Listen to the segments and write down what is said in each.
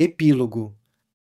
Epílogo.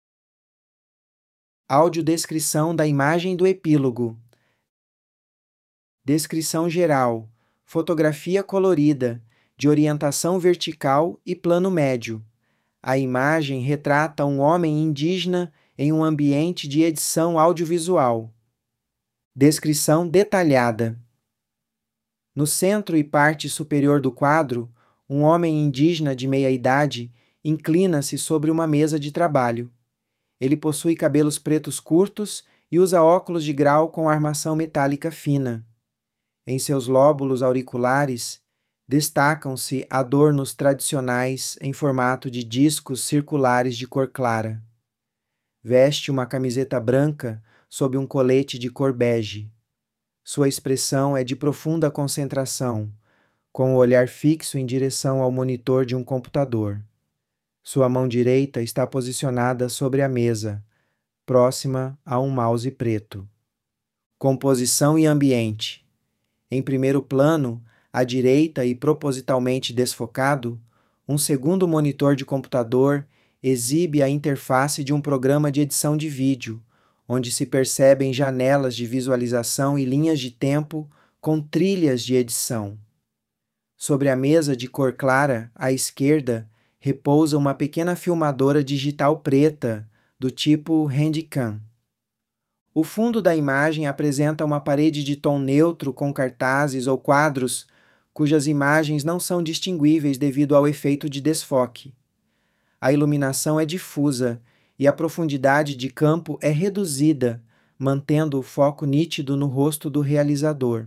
Audiodescrição da imagem do epílogo. Descrição geral. Fotografia colorida, de orientação vertical e plano médio. A imagem retrata um homem indígena em um ambiente de edição audiovisual. Descrição detalhada. No centro e parte superior do quadro, um homem indígena de meia-idade inclina-se sobre uma mesa de trabalho. Ele possui cabelos pretos curtos e usa óculos de grau com armação metálica fina. Em seus lóbulos auriculares, destacam-se adornos tradicionais em formato de discos circulares de cor clara. Veste uma camiseta branca sob um colete de cor bege. Sua expressão é de profunda concentração, com o olhar fixo em direção ao monitor de um computador. Sua mão direita está posicionada sobre a mesa, próxima a um mouse preto. Composição e ambiente. Em primeiro plano, à direita e propositalmente desfocado, um segundo monitor de computador exibe a interface de um programa de edição de vídeo, onde se percebem janelas de visualização e linhas de tempo com trilhas de edição. Sobre a mesa de cor clara, à esquerda, repousa uma pequena filmadora digital preta, do tipo Handycam. O fundo da imagem apresenta uma parede de tom neutro com cartazes ou quadros cujas imagens não são distinguíveis devido ao efeito de desfoque. A iluminação é difusa e a profundidade de campo é reduzida, mantendo o foco nítido no rosto do realizador.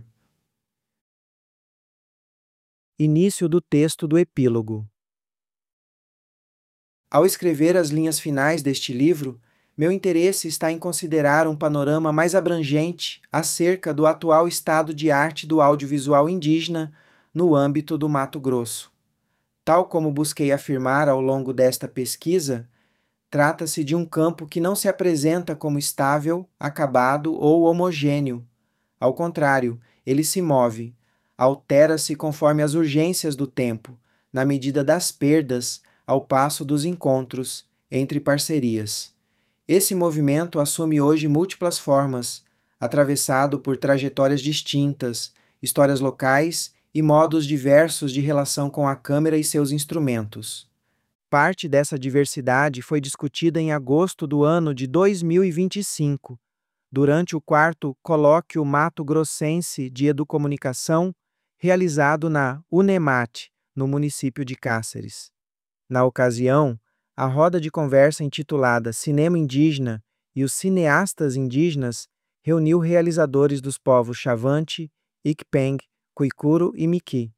Início do texto do epílogo. Ao escrever as linhas finais deste livro, meu interesse está em considerar um panorama mais abrangente acerca do atual estado de arte do audiovisual indígena no âmbito do Mato Grosso. Tal como busquei afirmar ao longo desta pesquisa, trata-se de um campo que não se apresenta como estável, acabado ou homogêneo. Ao contrário, ele se move, altera-se conforme as urgências do tempo, na medida das perdas, ao passo dos encontros entre parcerias. Esse movimento assume hoje múltiplas formas, atravessado por trajetórias distintas, histórias locais e modos diversos de relação com a câmera e seus instrumentos. Parte dessa diversidade foi discutida em agosto do ano de 2025, durante o 4º Colóquio Mato Grossense de Educomunicação, realizado na UNEMAT, no município de Cáceres. Na ocasião, a roda de conversa intitulada Cinema Indígena e os Cineastas Indígenas reuniu realizadores dos povos Xavante, Ikpeng, Kuikuro e Miki.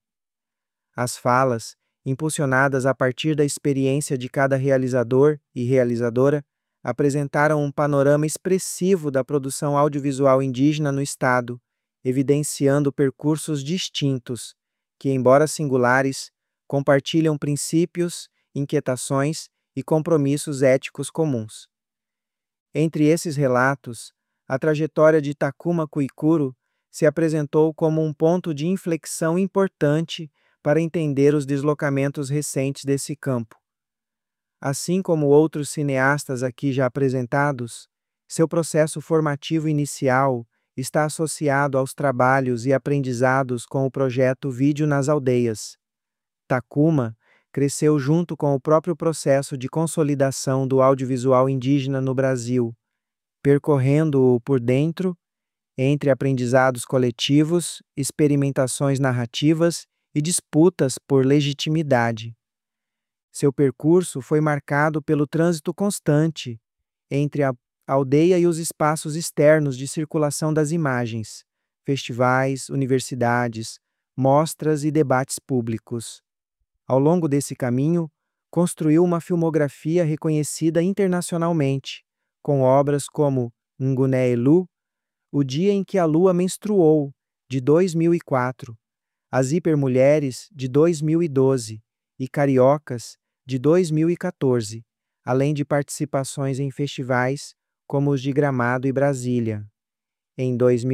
As falas, impulsionadas a partir da experiência de cada realizador e realizadora, apresentaram um panorama expressivo da produção audiovisual indígena no estado, evidenciando percursos distintos, que, embora singulares, compartilham princípios, inquietações e compromissos éticos comuns. Entre esses relatos, a trajetória de Takuma Kuikuro se apresentou como um ponto de inflexão importante para entender os deslocamentos recentes desse campo. Assim como outros cineastas aqui já apresentados, seu processo formativo inicial está associado aos trabalhos e aprendizados com o projeto Vídeo nas Aldeias. Takuma cresceu junto com o próprio processo de consolidação do audiovisual indígena no Brasil, percorrendo-o por dentro, entre aprendizados coletivos, experimentações narrativas e disputas por legitimidade. Seu percurso foi marcado pelo trânsito constante entre a aldeia e os espaços externos de circulação das imagens, festivais, universidades, mostras e debates públicos. Ao longo desse caminho, construiu uma filmografia reconhecida internacionalmente, com obras como Nguné Elu, O Dia em que a Lua Menstruou, de 2004, As Hipermulheres, de 2012 e Cariocas, de 2014, além de participações em festivais como os de Gramado e Brasília. Em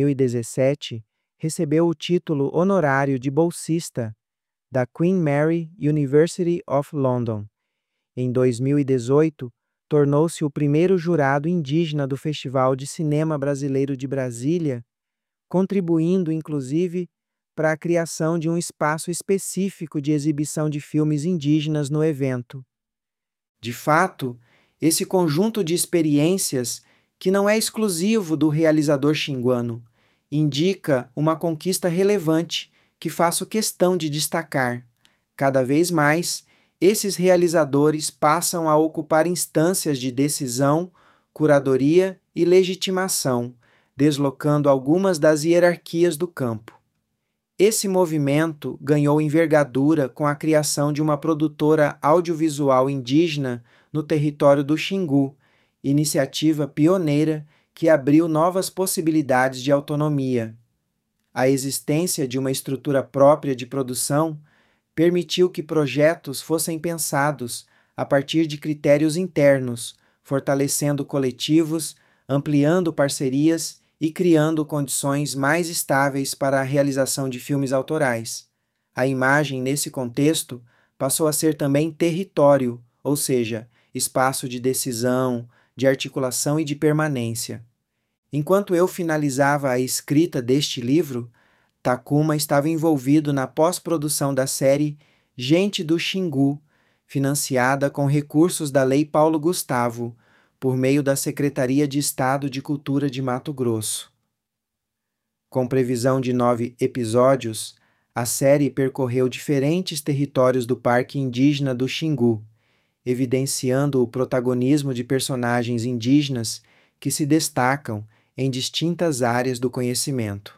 2017, recebeu o título honorário de bolsista da Queen Mary University of London Em 2018, tornou-se o primeiro jurado indígena do Festival de Cinema Brasileiro de Brasília, contribuindo, inclusive, para a criação de um espaço específico de exibição de filmes indígenas no evento. De fato, esse conjunto de experiências, que não é exclusivo do realizador xinguano, indica uma conquista relevante que faço questão de destacar. Cada vez mais, esses realizadores passam a ocupar instâncias de decisão, curadoria e legitimação, deslocando algumas das hierarquias do campo. Esse movimento ganhou envergadura com a criação de uma produtora audiovisual indígena no território do Xingu, iniciativa pioneira que abriu novas possibilidades de autonomia. A existência de uma estrutura própria de produção permitiu que projetos fossem pensados a partir de critérios internos, fortalecendo coletivos, ampliando parcerias e criando condições mais estáveis para a realização de filmes autorais. A imagem, nesse contexto, passou a ser também território, ou seja, espaço de decisão, de articulação e de permanência. Enquanto eu finalizava a escrita deste livro, Takuma estava envolvido na pós-produção da série Gente do Xingu, financiada com recursos da Lei Paulo Gustavo, por meio da Secretaria de Estado de Cultura de Mato Grosso. Com previsão de 9 episódios, a série percorreu diferentes territórios do Parque Indígena do Xingu, evidenciando o protagonismo de personagens indígenas que se destacam em distintas áreas do conhecimento.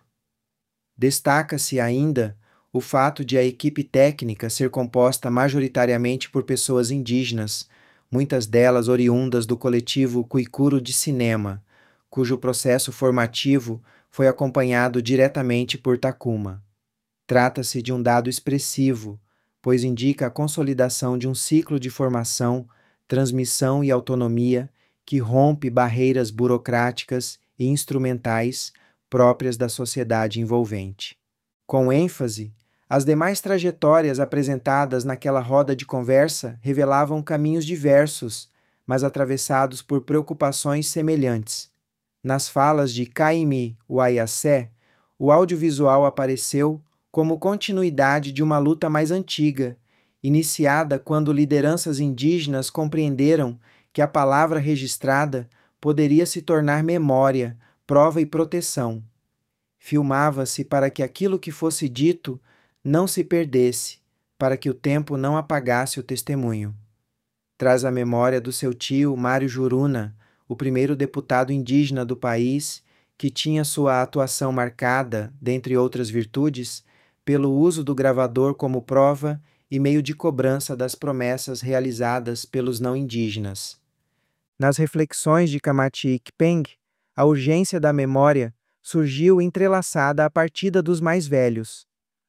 Destaca-se ainda o fato de a equipe técnica ser composta majoritariamente por pessoas indígenas, muitas delas oriundas do coletivo Cuicuro de Cinema, cujo processo formativo foi acompanhado diretamente por Takuma. Trata-se de um dado expressivo, pois indica a consolidação de um ciclo de formação, transmissão e autonomia que rompe barreiras burocráticas e instrumentais próprias da sociedade envolvente. Com ênfase, as demais trajetórias apresentadas naquela roda de conversa revelavam caminhos diversos, mas atravessados por preocupações semelhantes. Nas falas de Kaimi Wayasé, o audiovisual apareceu como continuidade de uma luta mais antiga, iniciada quando lideranças indígenas compreenderam que a palavra registrada poderia se tornar memória, prova e proteção. Filmava-se para que aquilo que fosse dito não se perdesse, para que o tempo não apagasse o testemunho. Traz a memória do seu tio Mário Juruna, o primeiro deputado indígena do país, que tinha sua atuação marcada, dentre outras virtudes, pelo uso do gravador como prova e meio de cobrança das promessas realizadas pelos não indígenas. Nas reflexões de Kamati Ikpeng, a urgência da memória surgiu entrelaçada à partida dos mais velhos.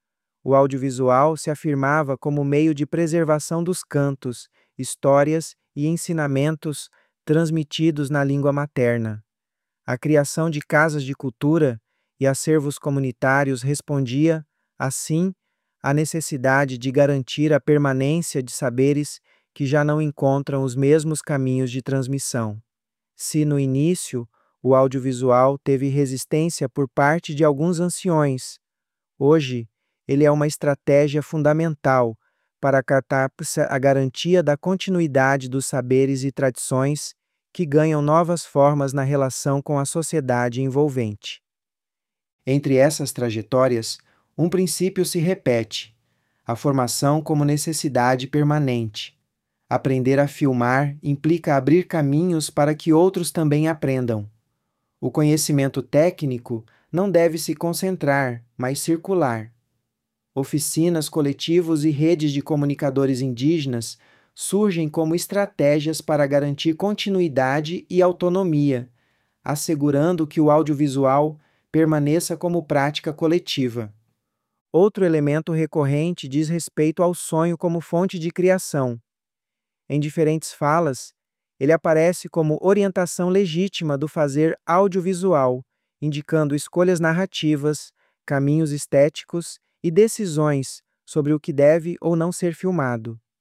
O audiovisual se afirmava como meio de preservação dos cantos, histórias e ensinamentos transmitidos na língua materna. A criação de casas de cultura e acervos comunitários respondia, assim, à necessidade de garantir a permanência de saberes que já não encontram os mesmos caminhos de transmissão. Se, no início, o audiovisual teve resistência por parte de alguns anciões, hoje ele é uma estratégia fundamental para acatar a garantia da continuidade dos saberes e tradições que ganham novas formas na relação com a sociedade envolvente. Entre essas trajetórias, um princípio se repete: a formação como necessidade permanente. Aprender a filmar implica abrir caminhos para que outros também aprendam. O conhecimento técnico não deve se concentrar, mas circular. Oficinas, coletivos e redes de comunicadores indígenas surgem como estratégias para garantir continuidade e autonomia, assegurando que o audiovisual permaneça como prática coletiva. Outro elemento recorrente diz respeito ao sonho como fonte de criação. Em diferentes falas, ele aparece como orientação legítima do fazer audiovisual, indicando escolhas narrativas, caminhos estéticos e decisões sobre o que deve ou não ser filmado.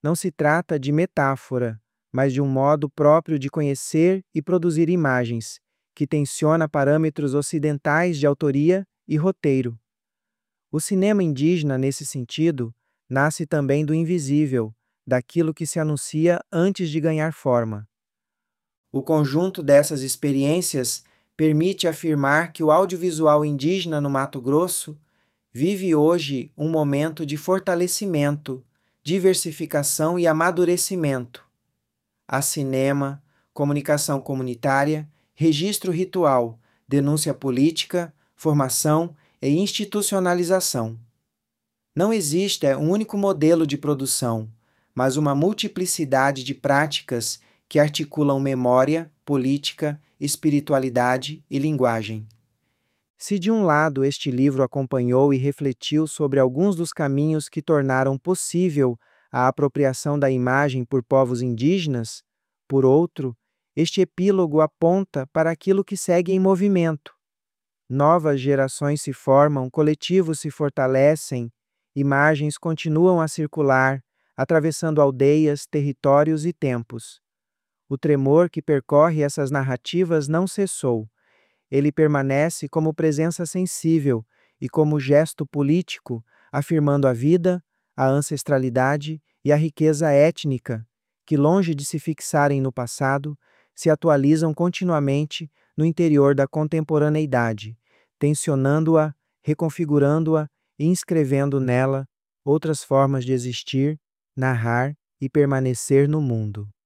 Não se trata de metáfora, mas de um modo próprio de conhecer e produzir imagens, que tensiona parâmetros ocidentais de autoria e roteiro. O cinema indígena, nesse sentido, nasce também do invisível, daquilo que se anuncia antes de ganhar forma. O conjunto dessas experiências permite afirmar que o audiovisual indígena no Mato Grosso vive hoje um momento de fortalecimento, diversificação e amadurecimento. Há cinema, comunicação comunitária, registro ritual, denúncia política, formação e institucionalização. Não existe um único modelo de produção, mas uma multiplicidade de práticas que articulam memória, política, espiritualidade e linguagem. Se de um lado este livro acompanhou e refletiu sobre alguns dos caminhos que tornaram possível a apropriação da imagem por povos indígenas, por outro, este epílogo aponta para aquilo que segue em movimento. Novas gerações se formam, coletivos se fortalecem, imagens continuam a circular, atravessando aldeias, territórios e tempos. O tremor que percorre essas narrativas não cessou. Ele permanece como presença sensível e como gesto político, afirmando a vida, a ancestralidade e a riqueza étnica, que, longe de se fixarem no passado, se atualizam continuamente no interior da contemporaneidade, tensionando-a, reconfigurando-a e inscrevendo nela outras formas de existir, narrar e permanecer no mundo.